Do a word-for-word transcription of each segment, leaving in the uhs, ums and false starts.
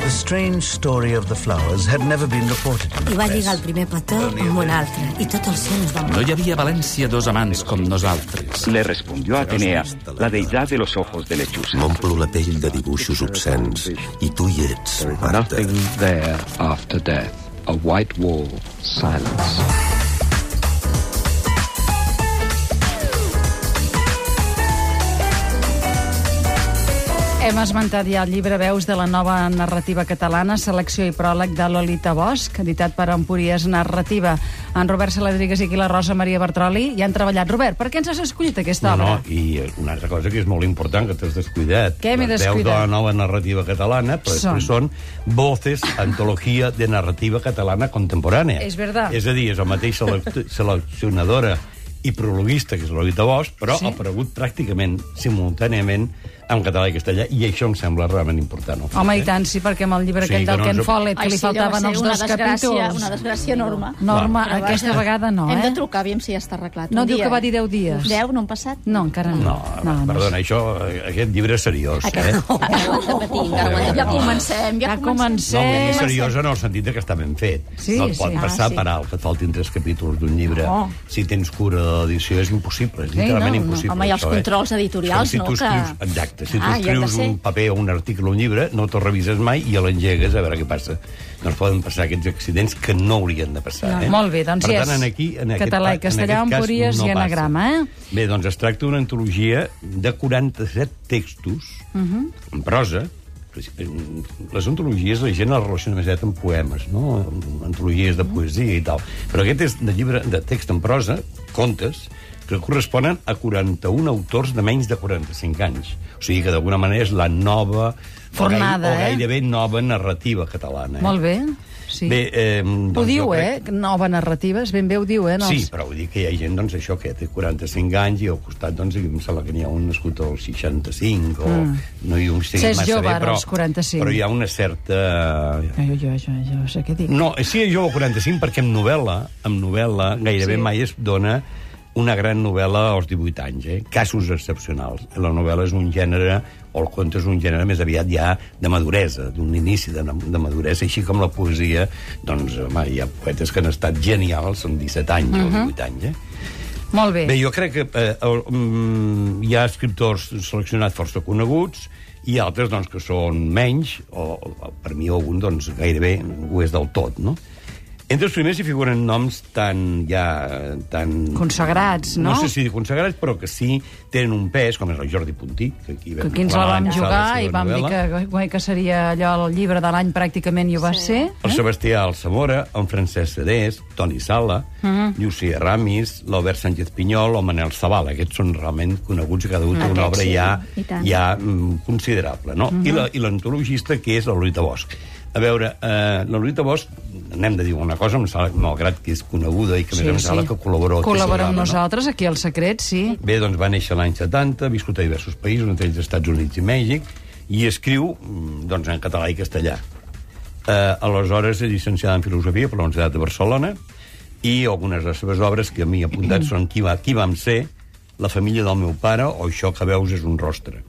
The strange story of the flowers had never been reported in the I va press. lligar el primer petó amb un altre, i tot el cielo es va No hi havia a València dos amants com nosaltres. Le respondió Atenea, la deidad de los ojos de lechuza. M'omplo la pell de dibuixos obscens, i tu hi ets, Marta. Nothing there after death. A white wall, silence. Hem esmentat ja el llibre Veus de la nova narrativa catalana, selecció i pròleg de Lolita Bosch, editat per Empúries Narrativa. En Robert Saladrigas i aquí la Rosa Maria Bertroli hi han treballat. Robert, per què ens has escollit aquesta no, obra? No, i una altra cosa que és molt important, que t'has descuidat. Què m'he Les descuidat? Veus de la nova narrativa catalana, però Són. després són Voces, antologia de narrativa catalana contemporània. És verdad. És a dir, és el mateix selec- seleccionadora i prologuista, que és Lolita Bosch, però Sí. ha aparegut pràcticament simultàniament en català i castellà, i això em sembla realment important. No? Home, i tant, sí, perquè amb el llibre Sí, aquell que del no Ken ens- Follett, que Ai, li sí, allò va faltaven ser els una dos desgràcia, capítols. una desgràcia enorme. Norma, Però aquesta vaja, vegada no, Hem eh? de trucar, aviam si ja està arreglat. No un diu dia. que va dir deu dies. Deu, no han passat? No, encara no. No, perdona, això, aquest llibre és seriós, eh? Encara ho hem de patir, encara ho hem de- Ja comencem, ja Ja No, comencem. vull dir seriós en el sentit de que està ben fet. Sí, no et pot sí. passar Ah, sí. per alt que et faltin tres capítols d'un llibre. No. Si tens cura de l'edició és impossible, és Sí, literalment no, no. impossible. Home, i els això, controls editorials, Com si no, tu que- escrius, exacte, si tu Ah, hi han de escrius ser. un paper o un article o un llibre, no te'l revises mai i l'engegues a veure què passa. Doncs poden passar aquests accidents que no haurien de passar. No, eh? molt bé, doncs per ja tant, és en aquí, en aquest, català i en castellà, aquest cas, Empúries no i passa. anagrama, eh? Bé, doncs es tracta d'una antologia de quaranta-set textos Uh -huh. en prosa. Les antologies la gent les relaciona més aviat amb poemes, no? Antologies de poesia i tal. Però aquest és de llibre de text en prosa, contes, que corresponen a quaranta-un autors de menys de quaranta-cinc anys. O sigui que d'alguna manera és la nova, Fornada, o, eh? gai, o gairebé nova narrativa catalana. Eh? Molt bé. Sí. Bé, eh, ho doncs diu, jo eh? crec- Nova narrativa, és ben bé ho diu, eh? No Sí, els- però vull dir que hi ha gent, doncs, això, que té quaranta-cinc anys i al costat, doncs, em sembla que n'hi ha un nascut als seixanta-cinc, o Mm. no hi ho sé S'és massa jove, bé, ara, però, als quaranta-cinc. però hi ha una certa... Jo, jo, jo, jo sé què dic. No, sí, jo als quaranta-cinc, perquè en novel·la, en novel·la gairebé Sí. mai es dona una gran novel·la als divuit anys, eh? Casos excepcionals. La novel·la és un gènere, o el conte és un gènere més aviat ja de maduresa, d'un inici de, de maduresa, així com la poesia, doncs, home, hi ha poetes que han estat genials amb disset anys Mhm. o divuit anys, eh? Molt bé. Bé, jo crec que eh, el, mm, hi ha escriptors seleccionats força coneguts i altres, doncs, que són menys, o, o per mi algun, doncs, gairebé ho és del tot, no? Entre els primers hi figuren noms tan, ja, tan... Consagrats, no? No sé si consagrats, però que sí tenen un pes, com és el Jordi Puntí, que aquí Que vam aquí ens la vam l'any passat jugar seva i vam dir novel·la. que, que seria allò el llibre de l'any pràcticament i ho va Sí. ser. El Eh? Sebastià Alsamora, en Francesc Cedés, Toni Sala, uh -huh. Llucia Ramis, l'Albert Sánchez Pinyol o Manel Zavala. Aquests són realment coneguts i cada un té una Aquests obra sí, ja, i tant. ja mm, considerable, no? Uh -huh. I la- I l'antologista, que és la Lolita Bosch. A veure, eh, la Lolita Bosch, n'hem de dir una cosa, em sembla, malgrat que és coneguda i que a més em sembla que col·laboró. Col·labora amb no? nosaltres, aquí al Secret, sí. Bé, doncs va néixer l'any setanta, ha viscut a diversos països, entre ells Estats Units i Mèxic, i escriu mm, doncs, en català i castellà. Eh, aleshores és llicenciada en Filosofia per la Universitat de Barcelona i algunes de les seves obres que a mi he apuntat són Qui, va, qui vam ser, La família del meu pare o Això que veus és un rostre.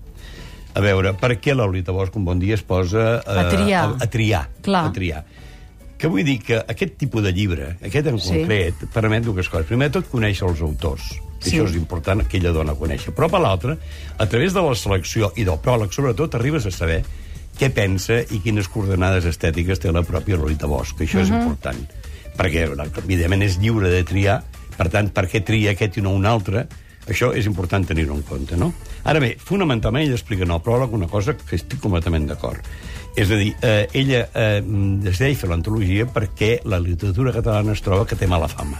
A veure, per què la Lolita Bosch un bon dia es posa eh, A triar. A, a triar. Clar. A triar. Que vull dir que aquest tipus de llibre, aquest en Sí. concret, permet dues coses. Primer de tot, conèixer els autors. Sí. Això és important que ella dona a conèixer. Però per l'altra, a través de la selecció i del pròleg, sobretot, arribes a saber què pensa i quines coordenades estètiques té la pròpia Lolita Bosch, que això uh -huh. és important. Perquè, evidentment, és lliure de triar, per tant, per què tria aquest i no un altre? Això és important tenir-ho en compte, no? Ara bé, fonamentalment, ella explica en el pròleg una cosa que estic completament d'acord. És a dir, eh, ella eh, decideix fer l'antologia perquè la literatura catalana es troba que té mala fama.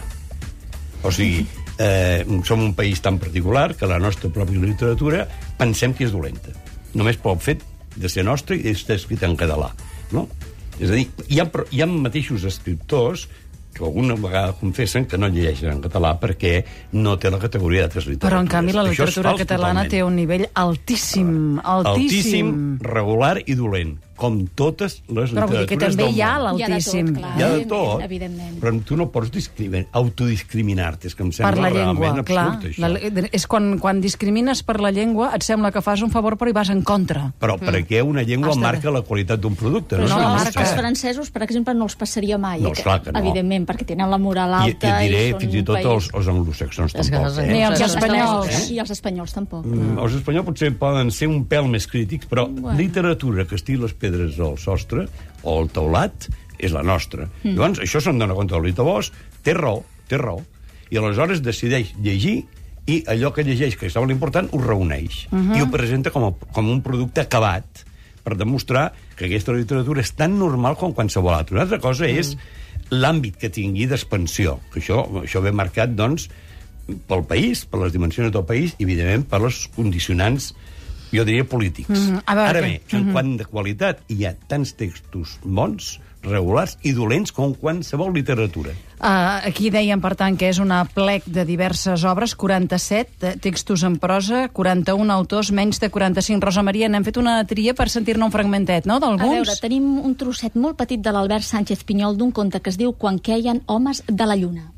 O sigui, eh, som un país tan particular que la nostra pròpia literatura pensem que és dolenta. Només pel fet de ser nostra i d'estar escrita en català, no? És a dir, hi ha, hi ha mateixos escriptors que alguna vegada confessen que no llegeixen en català perquè no té la categoria d'altres literatures. Però, en canvi, la Això és literatura fals catalana totalment. té un nivell altíssim, altíssim. Altíssim, regular i dolent. com totes les Però vull dir que literatures també del hi ha món. l'altíssim. Hi ha de tot, clar. Hi ha de tot, Evidentment. però tu no pots discriminar, autodiscriminar-te, és que em sembla Per la llengua, realment clar. absurd, això. La, és quan, quan discrimines per la llengua et sembla que fas un favor però hi vas en contra. Però per què una llengua Està marca la qualitat d'un producte? Però No, no, no, no, és que els cert. francesos, per exemple, no els passaria mai. No, esclar que no. Evidentment, perquè tenen la moral I, i alta. et diré, són fins i un tot país- els, els anglosaxons És que tampoc. els Eh? Ni els I els espanyols. espanyols. I els espanyols tampoc. Mm, els espanyols potser poden ser un pèl més crítics, però bueno. literatura que estigui les pedres al sostre o al teulat és la nostra. Mm. Llavors, això se'n dona compte l'Olita Bosch, té raó, té raó, i aleshores decideix llegir i allò que llegeix, que és l'important, ho reuneix. Uh -huh. I ho presenta com, a, com un producte acabat per demostrar que aquesta literatura és tan normal com qualsevol altra. Una altra cosa mm. és l'àmbit que tingui d'expansió, que això, això ve marcat, doncs, pel país, per les dimensions del país i, evidentment, per les condicionants, jo diria, polítics. Mm, a veure, Ara que- bé, en mm -hmm. quant de qualitat, hi ha tants textos bons, regulars i dolents com qualsevol literatura. Uh, aquí dèiem, per tant, que és una plec de diverses obres, quaranta-set eh, textos en prosa, quaranta-un autors, menys de quaranta-cinc. Rosa Maria, n'hem fet una tria per sentir-ne un fragmentet, no?, A d'alguns? veure, tenim un trosset molt petit de l'Albert Sánchez Pinyol d'un conte que es diu Quan queien homes de la lluna.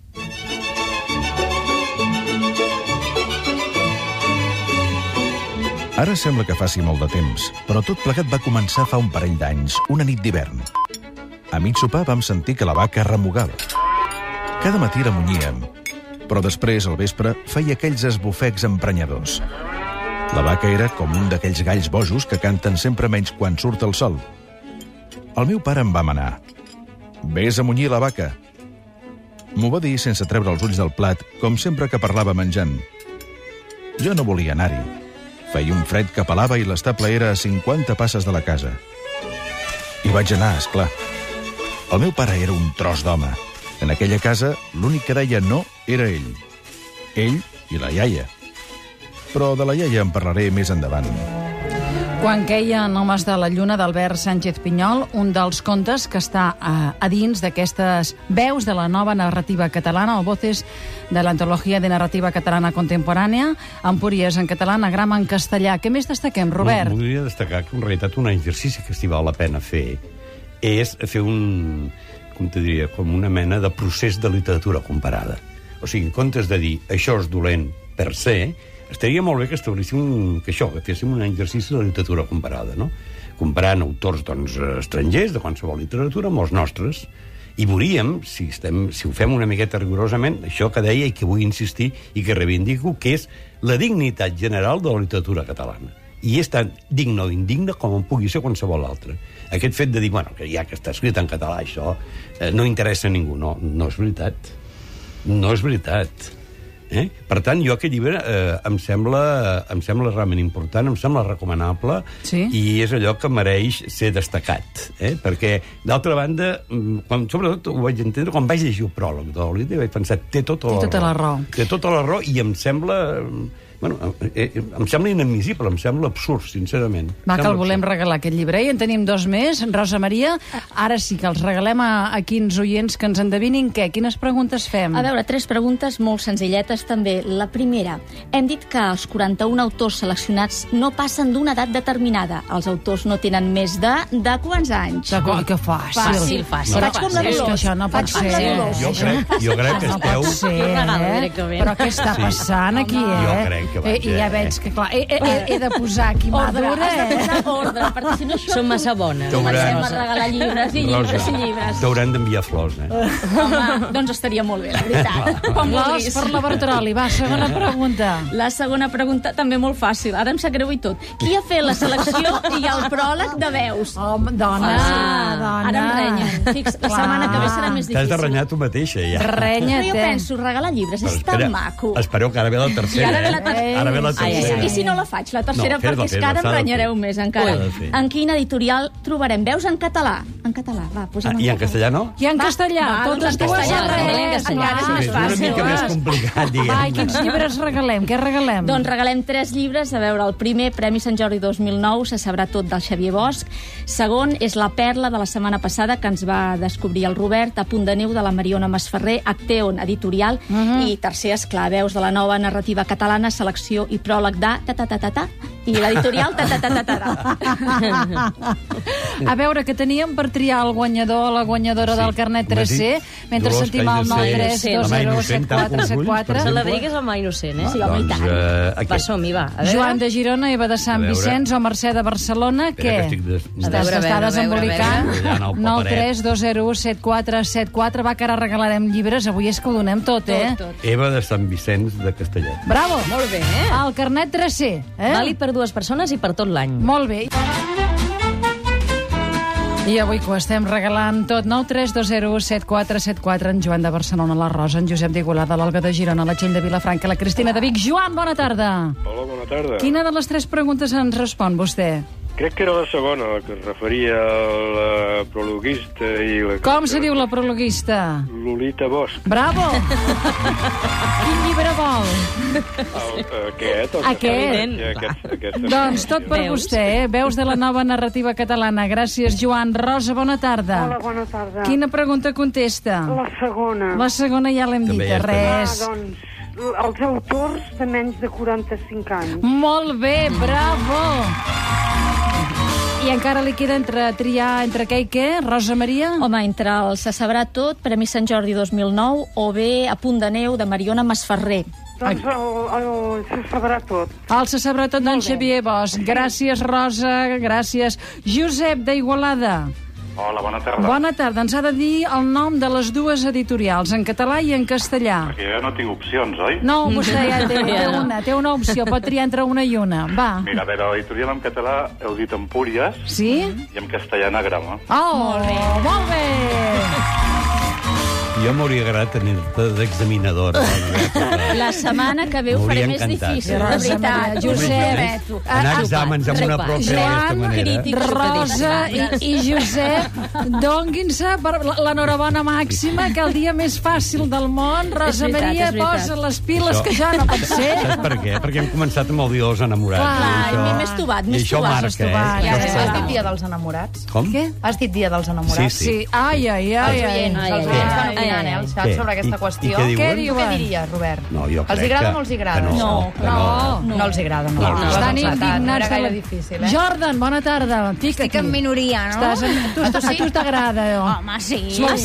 Ara sembla que faci molt de temps, però tot plegat va començar fa un parell d'anys, una nit d'hivern. A mig sopar vam sentir que la vaca remugava. Cada matí la munyíem, però després, al vespre, feia aquells esbufecs emprenyadors. La vaca era com un d'aquells galls bojos que canten sempre menys quan surt el sol. El meu pare em va manar. Vés a munyir la vaca. M'ho va dir sense treure els ulls del plat, com sempre que parlava menjant. Jo no volia anar-hi. Feia un fred que pelava i l'estable era a cinquanta passes de la casa. Hi vaig anar, esclar. El meu pare era un tros d'home. En aquella casa, l'únic que deia no era ell. Ell i la iaia. Però de la iaia en parlaré més endavant. Quan queien homes de la lluna, d'Albert Sánchez Pinyol, un dels contes que està a, a dins d'aquestes veus de la nova narrativa catalana, o voces de l'antologia de narrativa catalana contemporània, Empúries en català, Anagrama en castellà. Què més destaquem, Robert? No, voldria destacar que, en realitat, un exercici que s'hi val la pena fer és fer un, com te diria, com una mena de procés de literatura comparada. O sigui, en comptes de dir això és dolent per se, estaria molt bé que establíssim que això, que féssim un exercici de literatura comparada, no? Comparant autors, doncs, estrangers de qualsevol literatura amb els nostres, i veuríem, si, estem, si ho fem una miqueta rigorosament, això que deia i que vull insistir i que reivindico, que és la dignitat general de la literatura catalana. I és tan digne o indigne com en pugui ser qualsevol altre. Aquest fet de dir, bueno, que ja que està escrit en català, això eh, no interessa a ningú. No, no és veritat. No és veritat. Eh? Per tant, jo aquest llibre eh, em, sembla, em sembla realment important, em sembla recomanable, sí? I és allò que mereix ser destacat. Eh? Perquè, d'altra banda, quan, sobretot ho vaig entendre quan vaig llegir el pròleg de l'Olita i vaig pensar, té tota la, té tota la raó. Té tota la raó i em sembla... Bueno, eh, em sembla inadmissible, em sembla absurd, sincerament. Va, que el volem absurd. regalar, aquest llibre. I en tenim dos més. Rosa Maria, ara sí que els regalem a, a quins oients que ens endevinin què? Quines preguntes fem? A veure, tres preguntes molt senzilletes també. La primera, hem dit que els quaranta-un autors seleccionats no passen d'una edat determinada. Els autors no tenen més de... de quants anys? De, que fàcil. Fàcil, fàcil. Però Faig com la és Dolors. que això no pot Faig com la ser. Dolors. Jo crec, jo crec que No esteu... pot ser, Regalo eh? directament. Però què està Sí. passant aquí, eh? Jo crec que vaig, eh? I ja eh? veig que, clar, he, he, he de posar aquí mà Ordre, dura, has de eh? posar ordre, perquè si no això... Som massa bones. Comencem a regalar llibres i llibres Rosa, i llibres. t'hauran d'enviar flors, eh? Home, doncs estaria molt bé, la veritat. Com Flors vulguis. per la Bertroli. Va, segona pregunta. La segona pregunta també molt fàcil. Ara em sap greu i tot. Qui ha fet la selecció i el pròleg de veus? Home, dona, Ah, dona. ara em renyen. Fix, la Clar. setmana que ve serà més T'has de difícil. renyar tu mateixa, ja. Renya't, Però jo eh? penso, regalar llibres Però és tan maco. Espereu que ara ve la I tercera, ara ve la eh? tercera. Ara ve la Ai, ai, tercera. ai. I si no la faig, la tercera, No, fes-la, perquè és que fes-la, ara em s'ha de renyareu fer. més encara. S'ha de fer. En quin editorial trobarem veus en català? En català, va, posa'm Ah, I en castellà no? I en castellà, va, totes doncs en dues castellà, arreu. regalem en castellà, Ah, és més És una fàcil. mica més complicat, diguem. Va, i quins llibres regalem? Què regalem? Doncs regalem tres llibres. A veure, el primer, Premi Sant Jordi dos mil nou, se sabrà tot del Xavier Bosch. Segon, és La perla de la setmana passada, que ens va descobrir el Robert, A punt de neu, de la Mariona Masferrer, Acteon, editorial. Mhm. I tercer, esclar, veus de la nova narrativa catalana, selecció i pròleg de ta ta ta ta ta I l'editorial ta ta ta ta ta. A veure, que teníem per triar el guanyador o la guanyadora Sí. del carnet tres C, mentre Dolors sentim el nou Cañacer, tres dos la mà zero innocent, set quatre set quatre. tant Se la digues al mà innocent, eh? Sí, home, i Doncs, tant. eh, Va, aquest. som-hi, va. A veure. Joan de Girona, Eva de A Sant veure. Vicenç o Mercè de Barcelona, Espera, què? que estic des- Estàs- A veure, a S'està veure, desembolicant. a veure, a veure. Allà en el nou paperet. tres dos zero u set quatre set quatre. Va, que ara regalarem llibres. Avui és que ho donem tot, eh? Tot, tot. Eva de Sant Vicenç de Castellet. Bravo! Molt bé, eh? El carnet tres C, eh? Vàlid per dues persones i per tot l'any. Molt bé. I avui que ho estem regalant tot, nou tres dos zero u set quatre set quatre, en Joan de Barcelona, la Rosa, en Josep d'Igualada, l'Olga de Girona, la Txell de Vilafranca, la Cristina de Vic. Joan, bona tarda. Hola, bona tarda. Quina de les tres preguntes ens respon vostè? Crec que era la segona, la que es referia a la prologuista i la... Com se diu la prologuista? Lolita Bosch. Bravo! Quin llibre vol? El, aquest, el Aquest. Que aquest, aquest Doncs tot per Veus? vostè, eh? Veus de la nova narrativa catalana. Gràcies, Joan. Rosa, bona tarda. Hola, bona tarda. Quina pregunta contesta? La segona. La segona ja l'hem També dit, ja està. res. Ah, doncs, els autors de menys de quaranta-cinc anys. Molt bé, bravo! I encara li queda entre triar entre què i què, Rosa Maria? Home, entre el Se sabrà tot, Premi Sant Jordi dos mil nou, o bé A punt de neu, de Mariona Masferrer. Doncs el, el, se sabrà tot. El se sabrà tot d'en Xavier Bosch. Gràcies, Rosa, gràcies. Josep d'Igualada. Hola, bona tarda. Bona tarda. Ens ha de dir el nom de les dues editorials, en català i en castellà. Perquè jo no tinc opcions, oi? No, vostè ja té, té una, té una opció, pot triar entre una i una. Va. Mira, a veure, l'editorial en català heu dit Empúries Sí? i en castellà Anagrama. Oh, molt bé. Molt bé. Jo m'hauria agradat tenir-te d'examinadora. La setmana que ve ho faré M'hauria més encantat. difícil, de Rosa veritat. Maria, Josep, Josep, Anar a exàmens amb una profe d'aquesta manera. crític. Rosa i, i Josep, donguin-se per la- l'enhorabona màxima, que el dia més fàcil del món. Rosa veritat, Maria, és veritat. posa les piles, Això- que ja no pot ser. Saps per què? Perquè hem començat amb el dia dels enamorats. Clar, i i això- m'he estovat, I m'he això estovat, marca, m'he estovat, eh? ja, Això ja, està- ja. Has dit dia dels enamorats? Com? Què? Has dit dia dels Sí, enamorats? sí. Sí, ai, ai, ai, Els ai. oients, Ai, els ai, oients ai, van opinant, eh, al xat Què? sobre aquesta I- qüestió. i què diuen? Què Tu diuen? què diries, Robert? No, jo Els crec agrada que- o no els agrada? que no, no, que no. no, no els agrada. No, No, no, no. Estan no, indignats. no era de gaire la- difícil, eh? Jordan, bona tarda. Estic Estic en minoria, no? Estàs en... tu, A tu sí? A tu t'agrada, oh. Home, sí. És molt sí.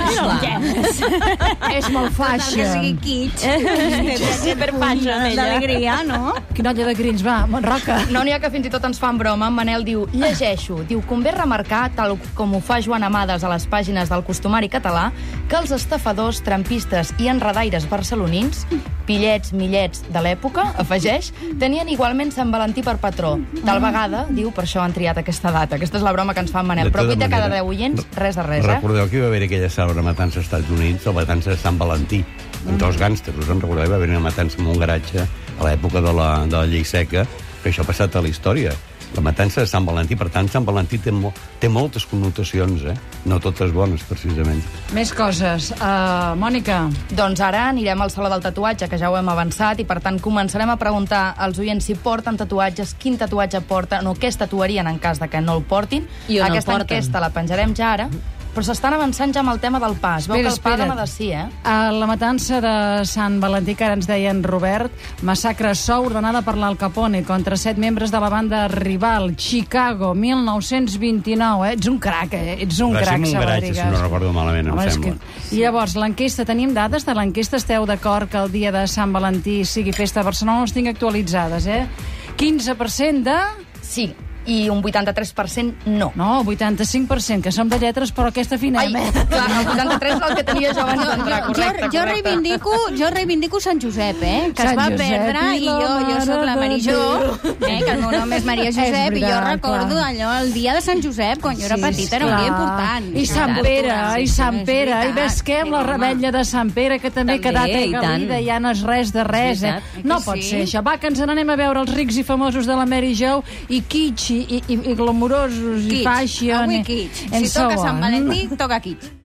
fàcil. És molt Tot el que fàcil. sigui kitsch. Super fàcil, ella. D'alegria, no? Quina olla de grills, va, Roca. No n'hi ha que fins i tot ens fan broma. En Manel diu, llegeixo, diu, convé remarcar, tal com ho fa Joan Amades a les pàgines del Costumari Català, que els estafadors, trampistes i enredaires barcelonins, pillets, millets de l'època, afegeix, tenien igualment Sant Valentí per patró. Tal vegada, diu, per això han triat aquesta data. Aquesta és la broma que ens fa en Manel. De Però tota vuit de cada manera, deu oients, res de res, eh? Recordeu que hi va haver aquella cèlebre matança als Estats Units, la matança de Sant Valentí, entre els gàngsters, us en recordeu? Hi va haver una matança en un garatge a l'època de la, de la llei seca, que això ha passat a la història. La matança de Sant Valentí, per tant, Sant Valentí té, mo té moltes connotacions, eh? No totes bones, precisament. Més coses. Uh, Mònica. Doncs ara anirem al Saló del Tatuatge, que ja ho hem avançat, i per tant començarem a preguntar als oients si porten tatuatges, quin tatuatge porten o què es tatuarien en cas de que no el portin. I on el Aquesta porten. enquesta la penjarem ja ara, però s'estan avançant ja amb el tema del pa. Es veu Espera, que el pa espera't. dona de sí, eh? A la matança de Sant Valentí, que ara ens deien Robert, massacre sou ordenada per l'Al Capone contra set membres de la banda rival, Chicago, mil nou-cents vint-i-nou, eh? Ets un crac, eh? Ets un Va ser crac, en un garatge, Saladrigas. si no recordo malament, em Home, és sembla. Que... I llavors, l'enquesta, tenim dades de l'enquesta? Esteu d'acord que el dia de Sant Valentí sigui festa a Barcelona? No les tinc actualitzades, eh? quinze per cent de... Sí, i un vuitanta-tres per cent no. No, vuitanta-cinc per cent, que som de lletres, però aquesta afinem, Ai, eh? clar, el vuitanta-tres és el que tenia jo abans d'entrar, Jo, correcte, jo, correcte. reivindico, jo reivindico Sant Josep, eh? Que Sant es va Josep perdre i i la jo, jo sóc la Mare de Marijó, Déu. eh? Que el meu nom és Maria Josep És i jo veritat, recordo clar. allò, el dia de Sant Josep, quan jo era Sí, petita, era un dia esclar. important. I Sant Veritat. Pere, Sí, i sí, Sant és Pere, i veritat. vesquem Sí, la home. rebetlla de Sant Pere, que també ha També, quedat i tant. agalida, ja no és res de res, eh? veritat. No Que pot sí? ser això. Va, que ens n'anem a veure els rics i famosos de la Mary Jo, i kitsch, i, i, i glamourosos, i Kitsch. fashion, Avui i- kitsch. and Si toca so Sant on. Valentí, toca kitsch.